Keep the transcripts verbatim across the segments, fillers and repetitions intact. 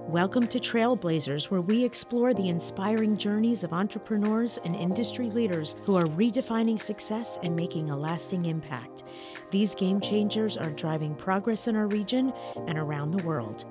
Welcome to Trailblazers, where we explore the inspiring journeys of entrepreneurs and industry leaders who are redefining success and making a lasting impact. These game changers are driving progress in our region and around the world.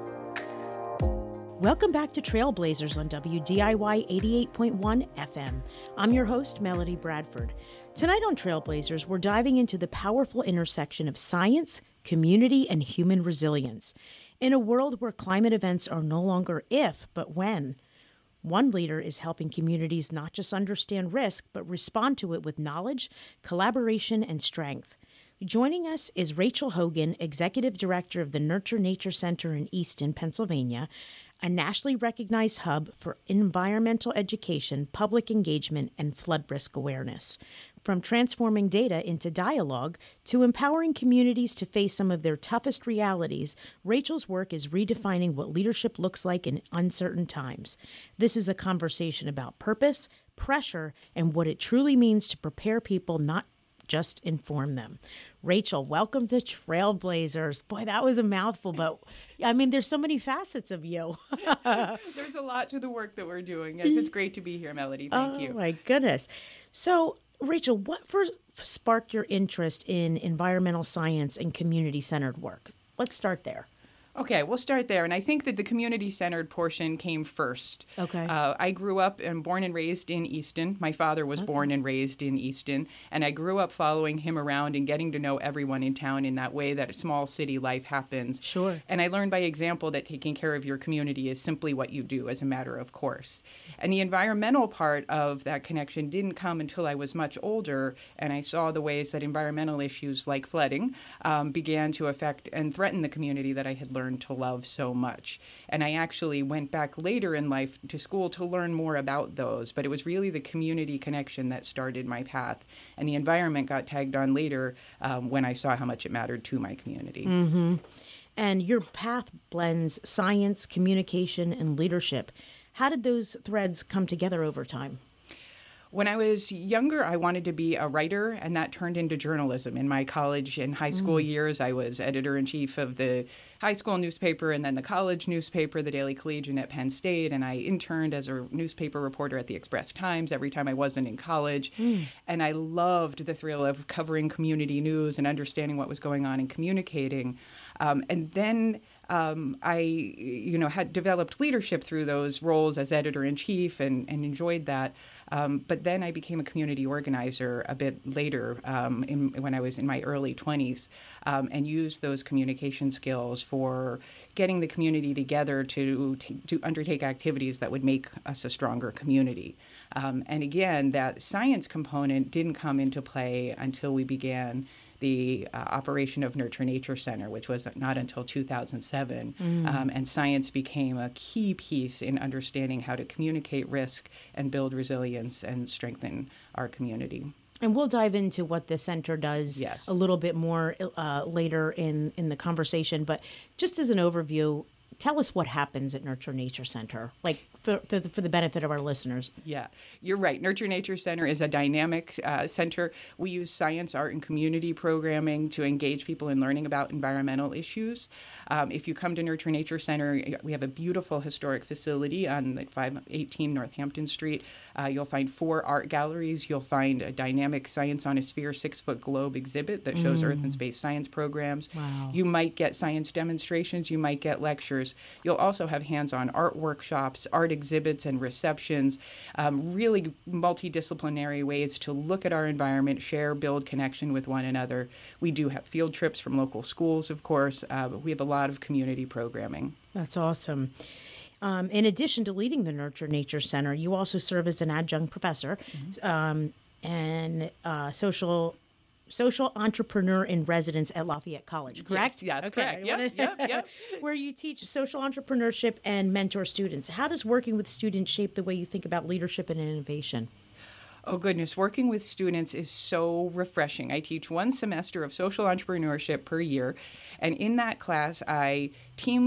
Welcome back to Trailblazers on W D I Y eighty-eight point one F M. I'm your host, Melody Bradford. Tonight on Trailblazers, we're diving into the powerful intersection of science, community, and human resilience. In a world where climate events are no longer if, but when, one leader is helping communities not just understand risk, but respond to it with knowledge, collaboration, and strength. Joining us is Rachel Hogan, Executive Director of the Nurture Nature Center in Easton, Pennsylvania, a nationally recognized hub for environmental education, public engagement, and flood risk awareness. From transforming data into dialogue to empowering communities to face some of their toughest realities, Rachel's work is redefining what leadership looks like in uncertain times. This is a conversation about purpose, pressure, and what it truly means to prepare people, not just inform them. Rachel, welcome to Trailblazers. Boy, that was a mouthful, but I mean, there's so many facets of you. There's a lot to the work that we're doing. Yes, it's great to be here, Melody. Thank oh, you. Oh, my goodness. So, Rachel, what first sparked your interest in environmental science and community-centered work? Let's start there. Okay, we'll start there. And I think that the community-centered portion came first. Okay. Uh, I grew up and born and raised in Easton. My father was okay. born and raised in Easton. And I grew up following him around and getting to know everyone in town in that way that a small city life happens. Sure. And I learned by example that taking care of your community is simply what you do as a matter of course. And the environmental part of that connection didn't come until I was much older, and I saw the ways that environmental issues like flooding um, began to affect and threaten the community that I had learned to love so much. And I actually went back later in life to school to learn more about those, but it was really the community connection that started my path. And the environment got tagged on later um, when I saw how much it mattered to my community. Mm-hmm. And your path blends science, communication, and leadership. How did those threads come together over time? When I was younger, I wanted to be a writer, and that turned into journalism. In my college and high school mm. years, I was editor-in-chief of the high school newspaper and then the college newspaper, the Daily Collegian at Penn State, and I interned as a newspaper reporter at the Express-Times every time I wasn't in college. Mm. And I loved the thrill of covering community news and understanding what was going on and communicating. Um, and then Um, I, you know, had developed leadership through those roles as editor-in-chief and, and enjoyed that. Um, but then I became a community organizer a bit later um, in, when I was in my early twenties um, and used those communication skills for getting the community together to, to, to undertake activities that would make us a stronger community. Um, and again, that science component didn't come into play until we began the uh, operation of Nurture Nature Center, which was not until two thousand seven. Mm. Um, and science became a key piece in understanding how to communicate risk and build resilience and strengthen our community. And we'll dive into what the center does yes. a little bit more uh, later in, in the conversation. But just as an overview, tell us what happens at Nurture Nature Center, like for, for, the, for the benefit of our listeners. Yeah, you're right. Nurture Nature Center is a dynamic uh, center. We use science, art, and community programming to engage people in learning about environmental issues. Um, if you come to Nurture Nature Center, we have a beautiful historic facility on like five eighteen Northampton Street. Uh, you'll find four art galleries. You'll find a dynamic Science on a Sphere six-foot globe exhibit that shows mm. Earth and space science programs. Wow. You might get science demonstrations. You might get lectures. You'll also have hands-on art workshops, art exhibits and receptions, um, really multidisciplinary ways to look at our environment, share, build connection with one another. We do have field trips from local schools, of course, uh, but we have a lot of community programming. That's awesome. Um, in addition to leading the Nurture Nature Center, you also serve as an adjunct professor mm-hmm. um, and uh, social Social entrepreneur in residence at Lafayette College, correct? Yes, yeah, that's okay. correct. Yep, yep, yep. Where you teach social entrepreneurship and mentor students. How does working with students shape the way you think about leadership and innovation? Oh, goodness. Working with students is so refreshing. I teach one semester of social entrepreneurship per year, and in that class, I team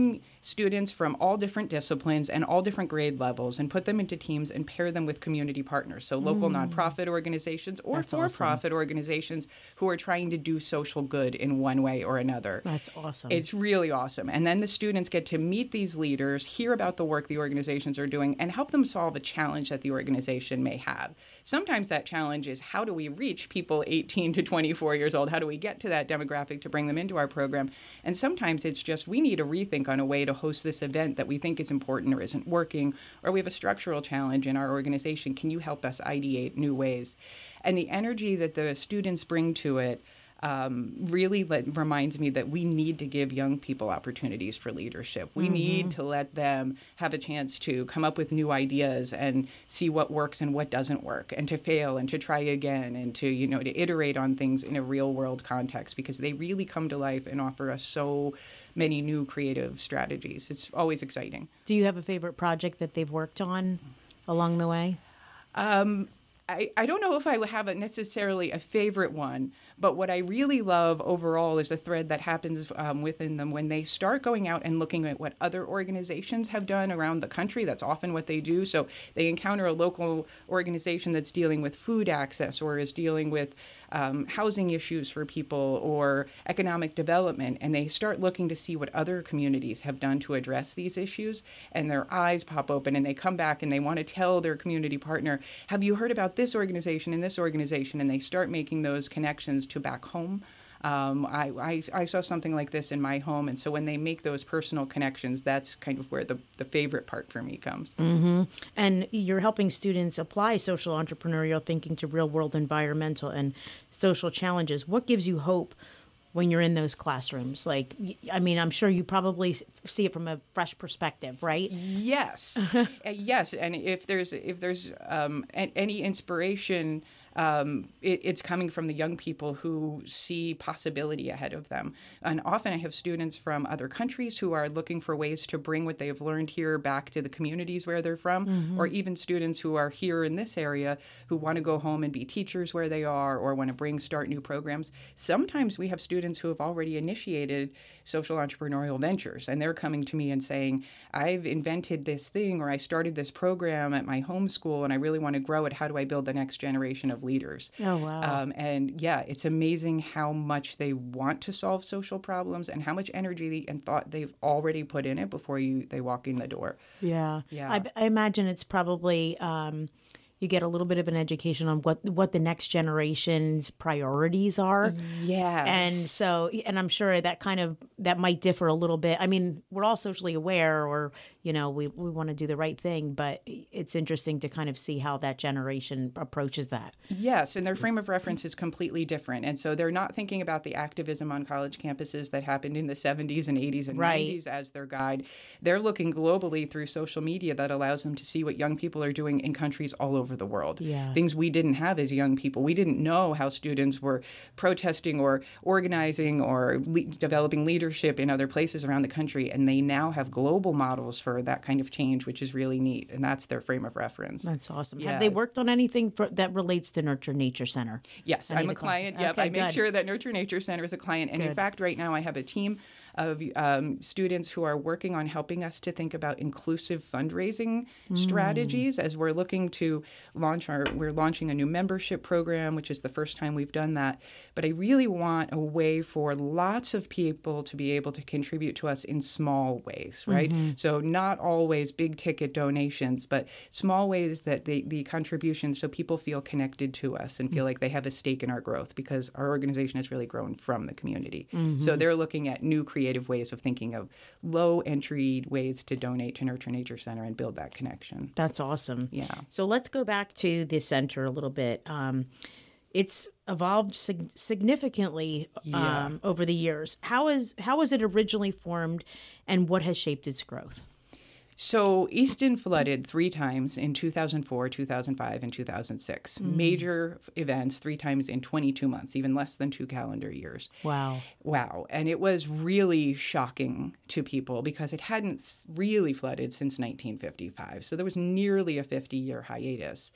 students from all different disciplines and all different grade levels and put them into teams and pair them with community partners, so local mm. nonprofit organizations or That's for-profit awesome. organizations who are trying to do social good in one way or another. That's awesome. It's really awesome. And then the students get to meet these leaders, hear about the work the organizations are doing, and help them solve a challenge that the organization may have. Sometimes that challenge is, how do we reach people eighteen to twenty-four years old? How do we get to that demographic to bring them into our program? And sometimes it's just, we need a rethink on a way to host this event that we think is important or isn't working, or we have a structural challenge in our organization. Can you help us ideate new ways? And the energy that the students bring to it Um, really let, reminds me that we need to give young people opportunities for leadership. We mm-hmm. need to let them have a chance to come up with new ideas and see what works and what doesn't work, and to fail and to try again, and to, you know, to iterate on things in a real world context, because they really come to life and offer us so many new creative strategies. It's always exciting. Do you have a favorite project that they've worked on along the way? Um, I, I don't know if I would have a necessarily a favorite one, but what I really love overall is the thread that happens um, within them when they start going out and looking at what other organizations have done around the country. That's often what they do. So they encounter a local organization that's dealing with food access, or is dealing with um, housing issues for people, or economic development, and they start looking to see what other communities have done to address these issues, and their eyes pop open, and they come back and they want to tell their community partner, have you heard about this organization and this organization? And they start making those connections to back home. Um, I, I, I saw something like this in my home, and so when they make those personal connections, that's kind of where the, the favorite part for me comes. Mm-hmm. And you're helping students apply social entrepreneurial thinking to real-world environmental and social challenges. What gives you hope when you're in those classrooms? Like, I mean, I'm sure you probably see it from a fresh perspective, right? Yes, uh, yes. And if there's if there's um, a- any inspiration, um, it, it's coming from the young people who see possibility ahead of them. And often I have students from other countries who are looking for ways to bring what they've learned here back to the communities where they're from, mm-hmm. or even students who are here in this area who want to go home and be teachers where they are, or want to bring start new programs. Sometimes we have students who have already initiated social entrepreneurial ventures, and they're coming to me and saying, I've invented this thing, or I started this program at my home school and I really want to grow it. How do I build the next generation of leaders? Oh, wow. Um, and yeah, it's amazing how much they want to solve social problems and how much energy and thought they've already put in it before you they walk in the door. Yeah. Yeah. I, I imagine it's probably um, you get a little bit of an education on what what the next generation's priorities are. Yes. And so, and I'm sure that kind of, that might differ a little bit. I mean, we're all socially aware, or, you know, we, we want to do the right thing, but it's interesting to kind of see how that generation approaches that. Yes, and their frame of reference is completely different. And so they're not thinking about the activism on college campuses that happened in the seventies and eighties and right. nineties as their guide. They're looking globally through social media that allows them to see what young people are doing in countries all over the world. Yeah. Things we didn't have as young people. We didn't know how students were protesting or organizing or le- developing leadership in other places around the country. And they now have global models for that kind of change, which is really neat. And that's their frame of reference. That's awesome. Yeah. Have they worked on anything for, that relates to Nurture Nature Center? Yes, Any I'm of a the client. classes? Yep, Okay, I make good. sure that Nurture Nature Center is a client. And Good. in fact, right now I have a team of um, students who are working on helping us to think about inclusive fundraising mm. strategies as we're looking to launch our, we're launching a new membership program, which is the first time we've done that. But I really want a way for lots of people to be able to contribute to us in small ways, right? Mm-hmm. So not always big ticket donations, but small ways that the, the contributions, so people feel connected to us and feel mm. like they have a stake in our growth, because our organization has really grown from the community. Mm-hmm. So they're looking at new creative ways of thinking of low entry ways to donate to Nurture Nature Center and build that connection. That's awesome. Yeah. So let's go back to the center a little bit. Um, it's evolved sig- significantly Yeah. um, over the years. How is how was it originally formed, and what has shaped its growth? So Easton flooded three times in two thousand four, two thousand five, and two thousand six. Mm. Major events three times in twenty-two months, even less than two calendar years. Wow. Wow. And it was really shocking to people because it hadn't really flooded since nineteen fifty-five. So there was nearly a fifty-year hiatus.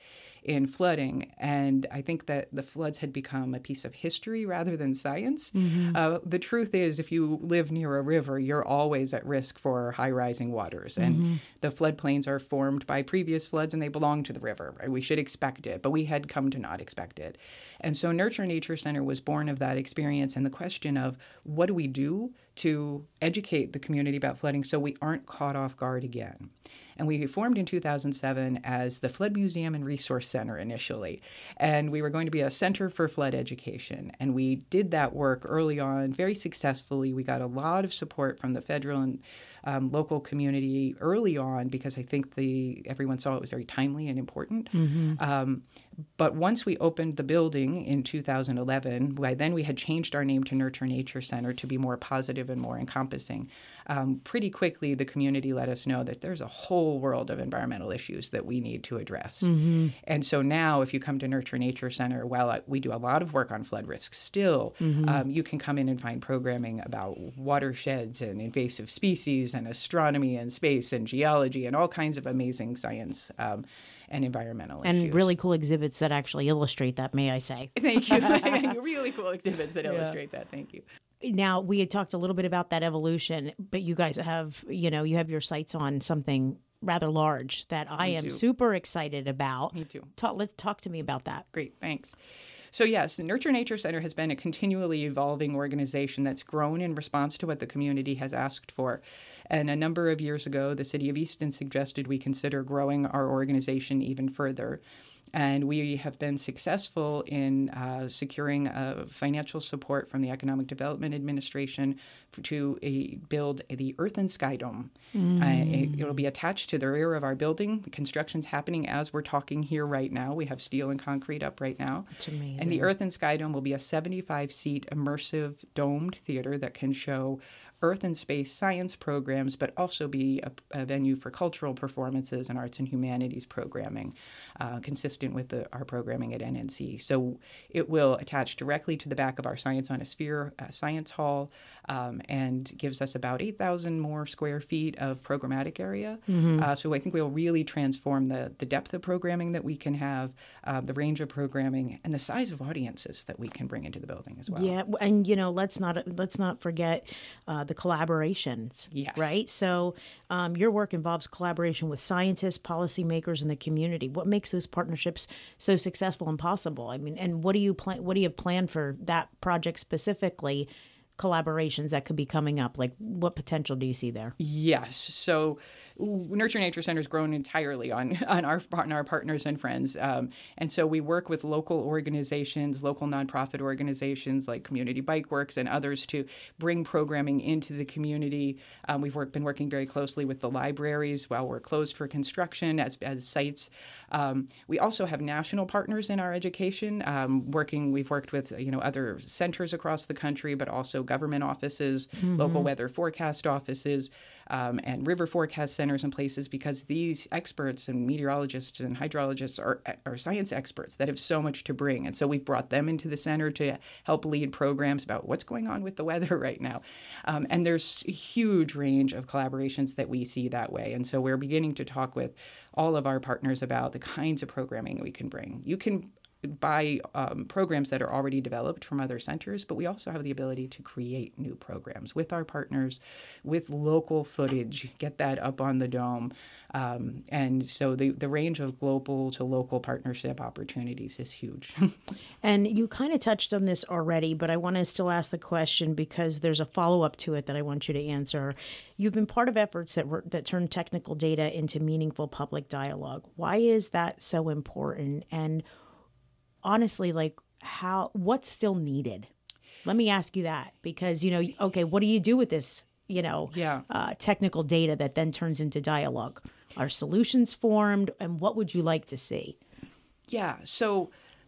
in flooding. And I think that the floods had become a piece of history rather than science. Mm-hmm. Uh, the truth is, if you live near a river, you're always at risk for high rising waters. And mm-hmm. the floodplains are formed by previous floods and they belong to the river. Right? We should expect it, but we had come to not expect it. And so Nurture Nature Center was born of that experience and the question of what do we do to educate the community about flooding so we aren't caught off guard again. And we formed in two thousand seven as the Flood Museum and Resource Center initially. And we were going to be a center for flood education. And we did that work early on very successfully. We got a lot of support from the federal and um, local community early on because I think the everyone saw it was very timely and important. Mm-hmm. Um, but once we opened the building in two thousand eleven, by then we had changed our name to Nurture Nature Center to be more positive and more encompassing. Um, pretty quickly, the community let us know that there's a whole world of environmental issues that we need to address. Mm-hmm. And so now if you come to Nurture Nature Center, while we do a lot of work on flood risk still, mm-hmm. um, you can come in and find programming about watersheds and invasive species and astronomy and space and geology and all kinds of amazing science um, and environmental and issues. And really cool exhibits that actually illustrate that, may I say. Thank you. Really cool exhibits that yeah. illustrate that. Thank you. Now, we had talked a little bit about that evolution, but you guys have, you know, you have your sights on something rather large that I me am too. super excited about. Me too. Talk, let's talk to me about that. Great. Thanks. So yes, the Nurture Nature Center has been a continually evolving organization that's grown in response to what the community has asked for. And a number of years ago, the City of Easton suggested we consider growing our organization even further. And we have been successful in uh, securing uh, financial support from the Economic Development Administration for, to uh, build the Earth and Sky Dome. Mm. Uh, it, it'll be attached to the rear of our building. The construction's happening as we're talking here right now. We have steel and concrete up right now. That's amazing. And the Earth and Sky Dome will be a seventy-five seat immersive domed theater that can show Earth and space science programs, but also be a, a venue for cultural performances and arts and humanities programming, uh, consistent with the, our programming at N N C. So it will attach directly to the back of our Science on a Sphere uh, science hall um, and gives us about eight thousand more square feet of programmatic area. Mm-hmm. Uh, so I think we'll really transform the, the depth of programming that we can have, uh, the range of programming, and the size of audiences that we can bring into the building as well. Yeah, and you know, let's not let's not forget uh, the collaborations, yes. right? So um, your work involves collaboration with scientists, policymakers, and the community. What makes those partnerships so successful and possible? I mean, and what do you plan? What do you plan for that project specifically? Collaborations that could be coming up, like what potential do you see there? Yes, so Nurture Nature Center has grown entirely on on our on our partners and friends, um, and so we work with local organizations, local nonprofit organizations like Community Bike Works and others to bring programming into the community. Um, we've worked, been working very closely with the libraries while we're closed for construction as as sites. Um, we also have national partners in our education. Um, working, we've worked with you know other centers across the country, but also government offices, mm-hmm. local weather forecast offices, um, and river forecast centers and places, because these experts and meteorologists and hydrologists are, are science experts that have so much to bring. And so we've brought them into the center to help lead programs about what's going on with the weather right now. Um, and there's a huge range of collaborations that we see that way. And so we're beginning to talk with all of our partners about the kinds of programming we can bring. You can by um, programs that are already developed from other centers, but we also have the ability to create new programs with our partners, with local footage, get that up on the dome. Um, and so the, the range of global to local partnership opportunities is huge. And you kind of touched on this already, but I want to still ask the question because there's a follow-up to it that I want you to answer. You've been part of efforts that were, that turn technical data into meaningful public dialogue. Why is that so important? And honestly, like how, what's still needed? Let me ask you that because, you know, okay, what do you do with this, you know, yeah. uh, technical data that then turns into dialogue? Are solutions formed and what would you like to see? Yeah. So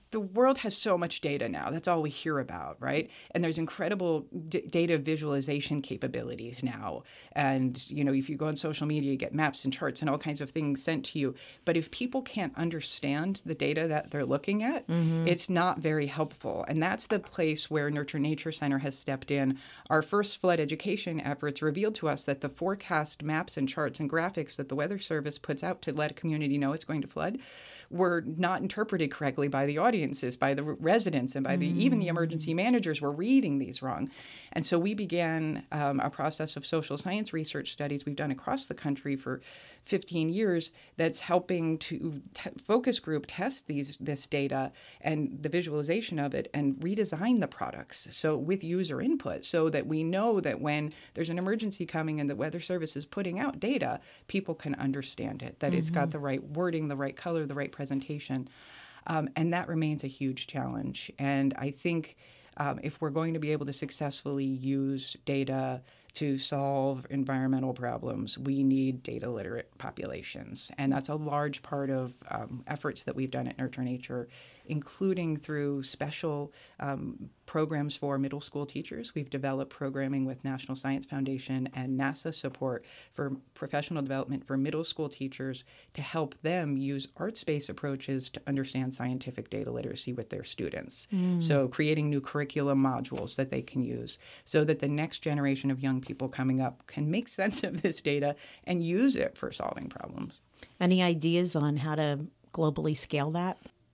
the world has so much data now. That's all we hear about, right? And there's incredible d- data visualization capabilities now. And, you know, if you go on social media, you get maps and charts and all kinds of things sent to you. But if people can't understand the data that they're looking at, mm-hmm. it's not very helpful. And that's the place where Nurture Nature Center has stepped in. Our first flood education efforts revealed to us that the forecast maps and charts and graphics that the Weather Service puts out to let a community know it's going to flood were not interpreted correctly by the audiences, by the residents, and by the mm. even the emergency managers were reading these wrong. And so we began um, a process of social science research studies we've done across the country for fifteen years that's helping to t- focus group test these this data and the visualization of it and redesign the products so with user input so that we know that when there's an emergency coming and the Weather Service is putting out data, people can understand it, that mm-hmm. it's got the right wording, the right color, the right presentation. Um, and that remains a huge challenge. And I think um, if we're going to be able to successfully use data to solve environmental problems, we need data literate populations. And that's a large part of um, efforts that we've done at Nurture Nature, including through special um, programs for middle school teachers. We've developed programming with National Science Foundation and NASA support for professional development for middle school teachers to help them use arts-based approaches to understand scientific data literacy with their students. Mm. So creating new curriculum modules that they can use so that the next generation of young people coming up can make sense of this data and use it for solving problems. Any ideas on how to globally scale that?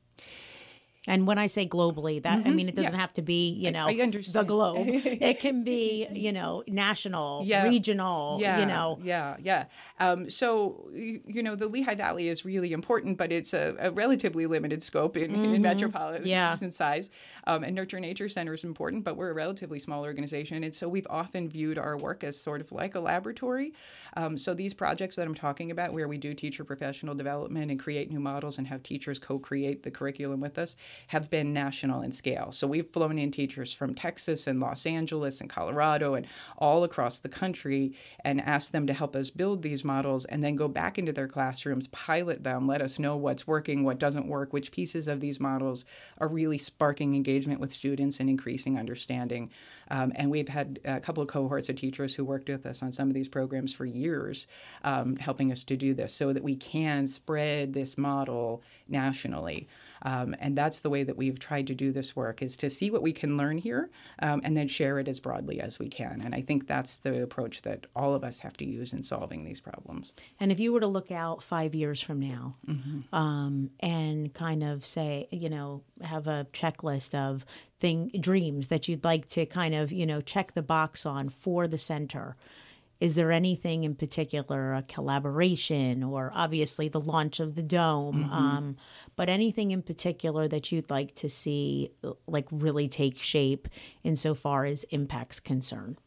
And when I say globally, that mm-hmm. I mean, it doesn't yeah. have to be, you know, I, I the globe. It can be, you know, national, yeah. regional, yeah. you know. Yeah, yeah. Um, so, you, you know, the Lehigh Valley is really important, but it's a, a relatively limited scope in, mm-hmm. in metropolitan yeah. size. Um, and Nurture Nature Center is important, but we're a relatively small organization. And so we've often viewed our work as sort of like a laboratory. Um, so these projects that I'm talking about where we do teacher professional development and create new models and have teachers co-create the curriculum with us have been national in scale. So we've flown in teachers from Texas and Los Angeles and Colorado and all across the country and asked them to help us build these models and then go back into their classrooms, pilot them, let us know what's working, what doesn't work, which pieces of these models are really sparking engagement with students and increasing understanding. Um, and we've had a couple of cohorts of teachers who worked with us on some of these programs for years, um, helping us to do this so that we can spread this model nationally. Um, and that's the way that we've tried to do this work, is to see what we can learn here um, and then share it as broadly as we can. And I think that's the approach that all of us have to use in solving these problems. And if you were to look out five years from now mm-hmm. um, and kind of say, you know, have a checklist of thing dreams that you'd like to kind of, you know, check the box on for the center, is there anything in particular, a collaboration or obviously the launch of the dome, mm-hmm. um, but anything in particular that you'd like to see like really take shape insofar as impact's concerned?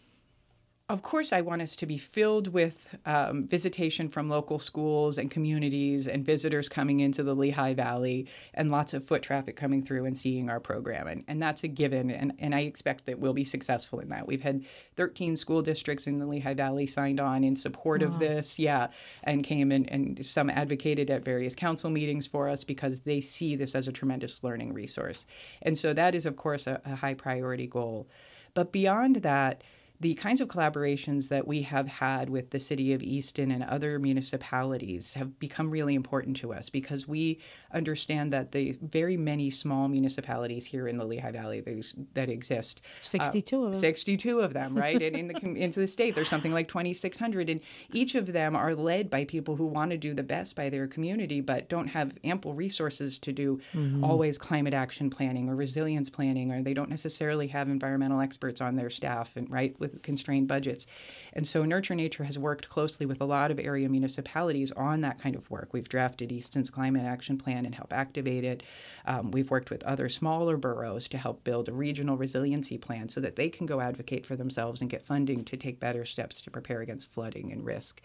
Of course, I want us to be filled with um, visitation from local schools and communities and visitors coming into the Lehigh Valley and lots of foot traffic coming through and seeing our program. And, and that's a given, and, and I expect that we'll be successful in that. We've had thirteen school districts in the Lehigh Valley signed on in support wow. of this, yeah, and came and, and some advocated at various council meetings for us because they see this as a tremendous learning resource. And so that is, of course, a, a high priority goal. But beyond that, the kinds of collaborations that we have had with the city of Easton and other municipalities have become really important to us because we understand that the very many small municipalities here in the Lehigh Valley that exist. sixty-two uh, of them. sixty-two of them, right? And in the into the state, there's something like twenty-six hundred. And each of them are led by people who want to do the best by their community but don't have ample resources to do mm-hmm. always climate action planning or resilience planning, or they don't necessarily have environmental experts on their staff, and right, with constrained budgets. And so Nurture Nature has worked closely with a lot of area municipalities on that kind of work. We've drafted Easton's Climate Action Plan and help activate it. Um, we've worked with other smaller boroughs to help build a regional resiliency plan so that they can go advocate for themselves and get funding to take better steps to prepare against flooding and risk.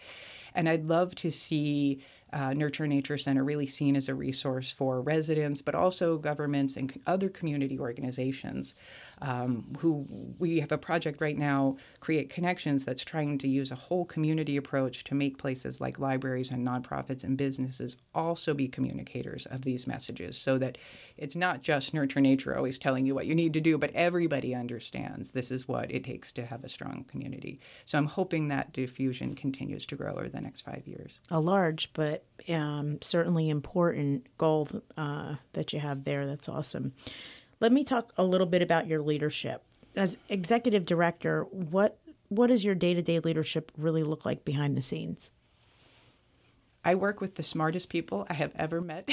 And I'd love to see uh, Nurture Nature Center really seen as a resource for residents, but also governments and other community organizations um, who we have a project right now, Create Connections, that's trying to use a whole community approach to make places like libraries and nonprofits and businesses also be communicators of these messages, so that it's not just Nurture Nature always telling you what you need to do, but everybody understands this is what it takes to have a strong community. So I'm hoping that diffusion continues to grow over the next five years. A large, but um, certainly important goal uh, that you have there. That's awesome. Let me talk a little bit about your leadership. As executive director, what what does your day-to-day leadership really look like behind the scenes? I work with the smartest people I have ever met.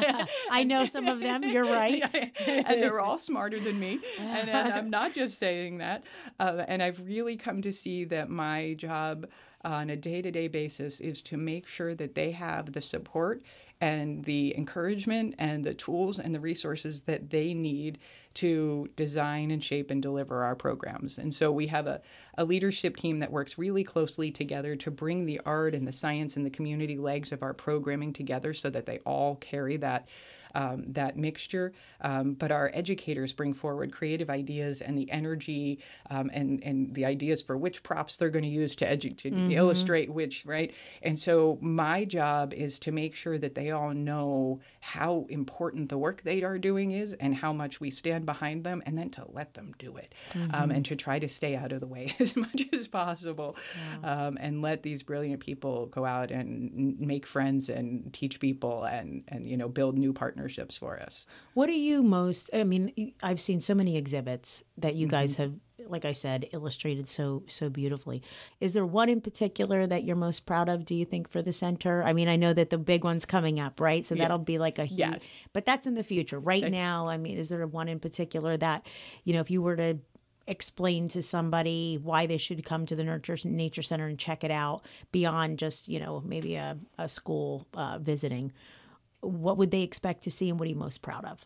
I know some of them. You're right. And they're all smarter than me. And, and I'm not just saying that. Uh, and I've really come to see that my job on a day-to-day basis is to make sure that they have the support and the encouragement and the tools and the resources that they need to design and shape and deliver our programs. And so we have a, a leadership team that works really closely together to bring the art and the science and the community legs of our programming together so that they all carry that Um, that mixture. Um, but our educators bring forward creative ideas and the energy um, and, and the ideas for which props they're going to use to, edu- to mm-hmm. illustrate which, right? And so my job is to make sure that they all know how important the work they are doing is and how much we stand behind them, and then to let them do it mm-hmm. um, and to try to stay out of the way as much as possible wow. um, and let these brilliant people go out and make friends and teach people and, and you know, build new partnerships for us. What are you most, I mean, I've seen so many exhibits that you guys mm-hmm. have, like I said, illustrated so so beautifully. Is there one in particular that you're most proud of, do you think, for the center? I mean, I know that the big one's coming up, right? So yeah. that'll be like a huge, yes. but that's in the future. Right okay. now, I mean, is there one in particular that, you know, if you were to explain to somebody why they should come to the Nurture Nature Center and check it out beyond just, you know, maybe a, a school uh, visiting, what would they expect to see and what are you most proud of?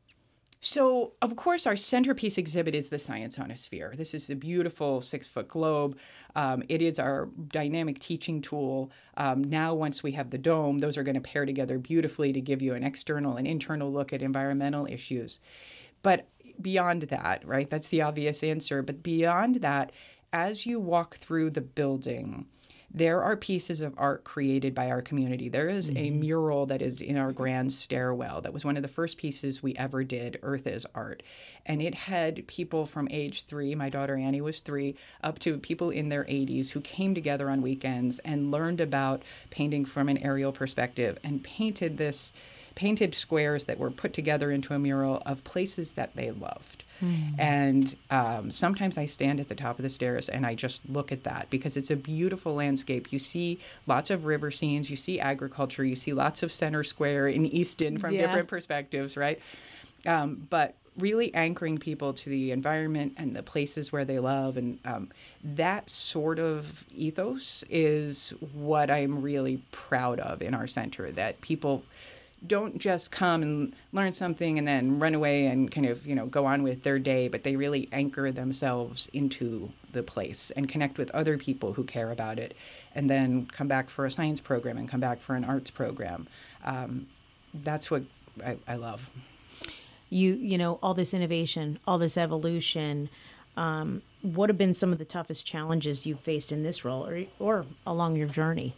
So, of course, our centerpiece exhibit is the Science on a Sphere. This is a beautiful six-foot globe. Um, it is our dynamic teaching tool. Um, now, once we have the dome, those are going to pair together beautifully to give you an external and internal look at environmental issues. But beyond that, right, that's the obvious answer. But beyond that, as you walk through the building, there are pieces of art created by our community. There is mm-hmm. a mural that is in our grand stairwell. That was one of the first pieces we ever did, Earth is Art. And it had people from age three, my daughter Annie was three, up to people in their eighties who came together on weekends and learned about painting from an aerial perspective and painted this painted squares that were put together into a mural of places that they loved. Mm. And um, sometimes I stand at the top of the stairs and I just look at that because it's a beautiful landscape. You see lots of river scenes, you see agriculture, you see lots of Center Square in Easton from yeah. different perspectives, right? Um, but really anchoring people to the environment and the places where they love. And um, that sort of ethos is what I'm really proud of in our center, that people don't just come and learn something and then run away and kind of, you know, go on with their day, but they really anchor themselves into the place and connect with other people who care about it and then come back for a science program and come back for an arts program. Um, that's what I, I love. You, you know, all this innovation, all this evolution, um, what have been some of the toughest challenges you've faced in this role or, or along your journey?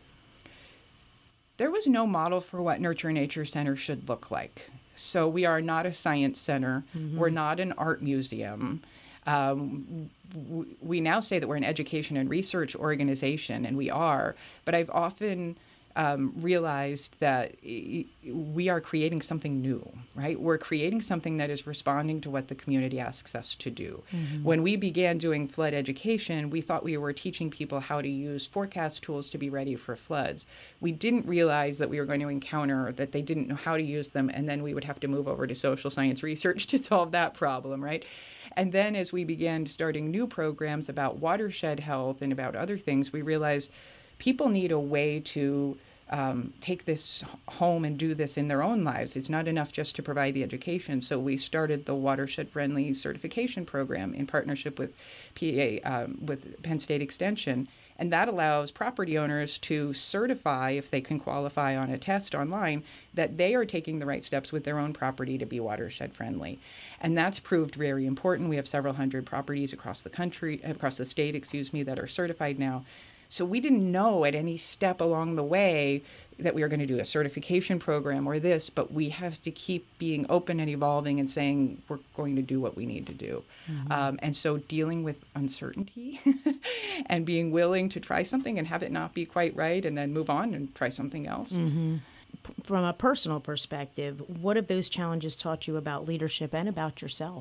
There was no model for what Nurture Nature Center should look like. So we are not a science center. Mm-hmm. We're not an art museum. Um, w- we now say that we're an education and research organization, and we are. But I've often um, realized that we are creating something new, right? We're creating something that is responding to what the community asks us to do. Mm-hmm. When we began doing flood education, we thought we were teaching people how to use forecast tools to be ready for floods. We didn't realize that we were going to encounter that they didn't know how to use them, and then we would have to move over to social science research to solve that problem, right? And then as we began starting new programs about watershed health and about other things, we realized people need a way to Um, take this home and do this in their own lives. It's not enough just to provide the education. So we started the Watershed Friendly Certification Program in partnership with P A, um, with Penn State Extension. And that allows property owners to certify, if they can qualify on a test online, that they are taking the right steps with their own property to be watershed friendly. And that's proved very important. We have several hundred properties across the country, across the state, excuse me, that are certified now. So we didn't know at any step along the way that we were going to do a certification program or this, but we have to keep being open and evolving and saying we're going to do what we need to do. Mm-hmm. Um, and so dealing with uncertainty and being willing to try something and have it not be quite right and then move on and try something else. Mm-hmm. From a personal perspective, what have those challenges taught you about leadership and about yourself?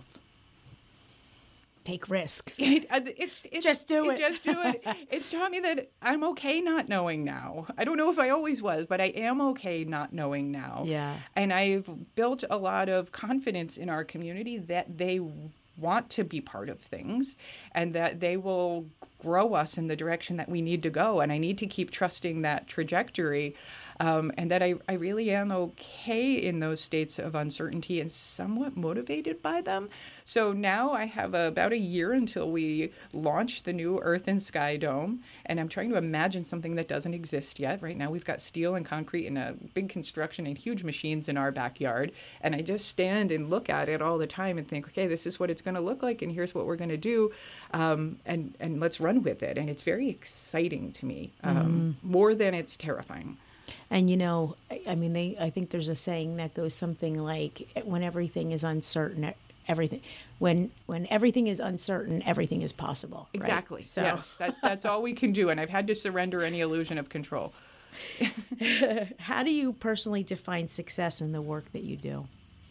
Take risks. It, it's, it's, just do it. Just do it. It's taught me that I'm okay not knowing now. I don't know if I always was, but I am okay not knowing now. Yeah. And I've built a lot of confidence in our community that they want to be part of things and that they will grow us in the direction that we need to go. And I need to keep trusting that trajectory. Um, and that I, I really am okay in those states of uncertainty and somewhat motivated by them. So now I have a, about a year until we launch the new Earth and Sky Dome, and I'm trying to imagine something that doesn't exist yet. Right now we've got steel and concrete and a big construction and huge machines in our backyard, and I just stand and look at it all the time and think, okay, this is what it's going to look like, and here's what we're going to do, um, and, and let's run with it. And it's very exciting to me, um, mm. more than it's terrifying. And, you know, I, I mean, they. I think there's a saying that goes something like, when everything is uncertain, everything, when when everything is uncertain, everything is possible. Exactly. Right? So. Yes, that's, that's all we can do. And I've had to surrender any illusion of control. How do you personally define success in the work that you do?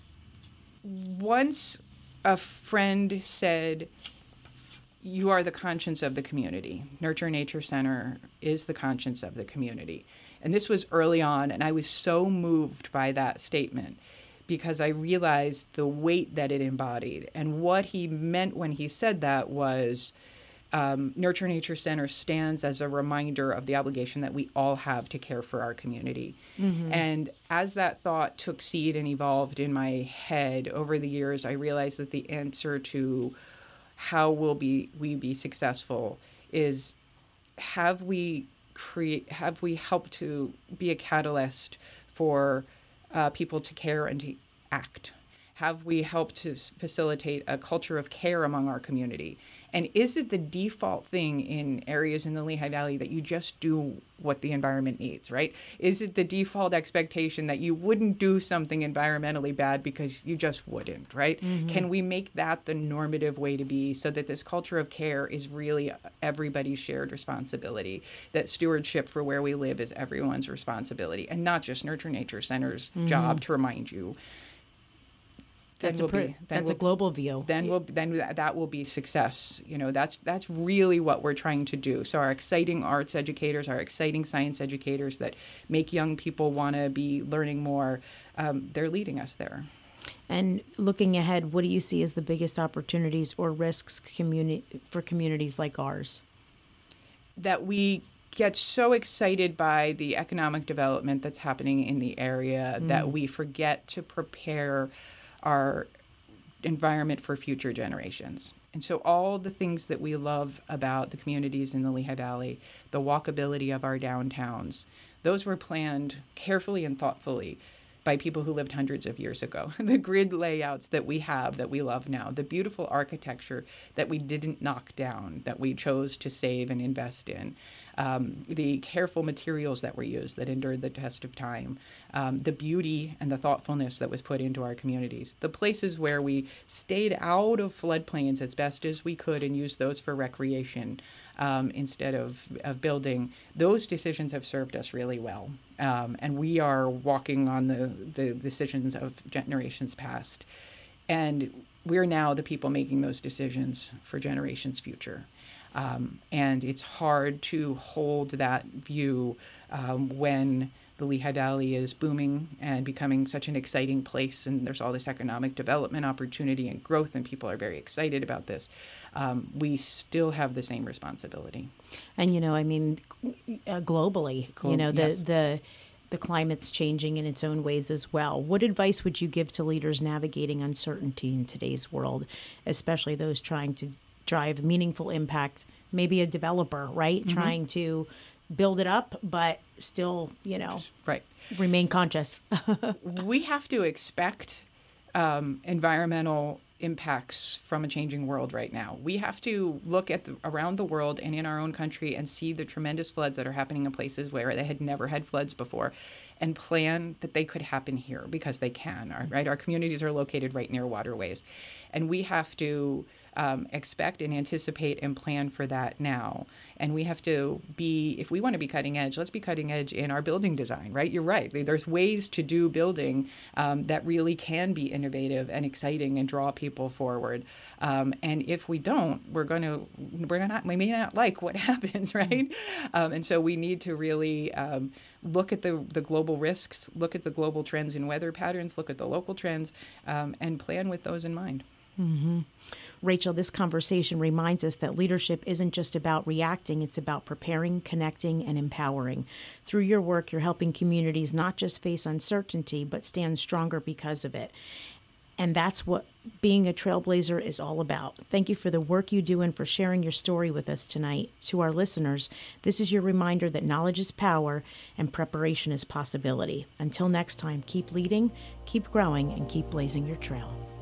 Once a friend said, you are the conscience of the community. Nurture Nature Center is the conscience of the community. And this was early on, and I was so moved by that statement because I realized the weight that it embodied. And what he meant when he said that was um, Nurture Nature Center stands as a reminder of the obligation that we all have to care for our community. Mm-hmm. And as that thought took seed and evolved in my head over the years, I realized that the answer to how will be we be successful is have we create have we helped to be a catalyst for uh, people to care and to act? Have we helped to facilitate a culture of care among our community? And is it the default thing in areas in the Lehigh Valley that you just do what the environment needs, right? Is it the default expectation that you wouldn't do something environmentally bad because you just wouldn't, right? Mm-hmm. Can we make that the normative way to be so that this culture of care is really everybody's shared responsibility, that stewardship for where we live is everyone's responsibility and not just Nurture Nature Center's mm-hmm. job to remind you? That's a pre- be, that's we'll, a global view. Then we'll then that will be success. You know, that's that's really what we're trying to do. So our exciting arts educators, our exciting science educators that make young people want to be learning more, um, they're leading us there. And looking ahead, what do you see as the biggest opportunities or risks communi- for communities like ours? That we get so excited by the economic development that's happening in the area mm. that we forget to prepare our environment for future generations. And so all the things that we love about the communities in the Lehigh Valley, the walkability of our downtowns, those were planned carefully and thoughtfully by people who lived hundreds of years ago. The grid layouts that we have that we love now, the beautiful architecture that we didn't knock down, that we chose to save and invest in, um, the careful materials that were used that endured the test of time, um, the beauty and the thoughtfulness that was put into our communities, the places where we stayed out of floodplains as best as we could and used those for recreation um, instead of, of building. Those decisions have served us really well. Um, and we are walking on the, the decisions of generations past. And we're now the people making those decisions for generations future. Um, and it's hard to hold that view um, when the Lehigh Valley is booming and becoming such an exciting place, and there's all this economic development opportunity and growth, and people are very excited about this. Um, we still have the same responsibility. And, you know, I mean, uh, globally, Glo- you know, the, yes. the the climate's changing in its own ways as well. What advice would you give to leaders navigating uncertainty in today's world, especially those trying to drive meaningful impact maybe a developer, right? Mm-hmm. Trying to build it up, but still, you know, right. remain conscious. We have to expect um, environmental impacts from a changing world right now. We have to look at the, around the world and in our own country and see the tremendous floods that are happening in places where they had never had floods before, and plan that they could happen here because they can. Our, right, our communities are located right near waterways, and we have to um, expect and anticipate and plan for that now. And we have to be, if we want to be cutting edge, let's be cutting edge in our building design. Right, you're right. There's ways to do building um, that really can be innovative and exciting and draw people forward. Um, and if we don't, we're going to we're not we may not like what happens. Right, um, and so we need to really um, look at the the global risks, look at the global trends in weather patterns, look at the local trends, um, and plan with those in mind. Mm-hmm. Rachel, this conversation reminds us that leadership isn't just about reacting, it's about preparing, connecting, and empowering. Through your work, you're helping communities not just face uncertainty, but stand stronger because of it. And that's what being a trailblazer is all about. Thank you for the work you do and for sharing your story with us tonight. To our listeners, this is your reminder that knowledge is power and preparation is possibility. Until next time, keep leading, keep growing, and keep blazing your trail.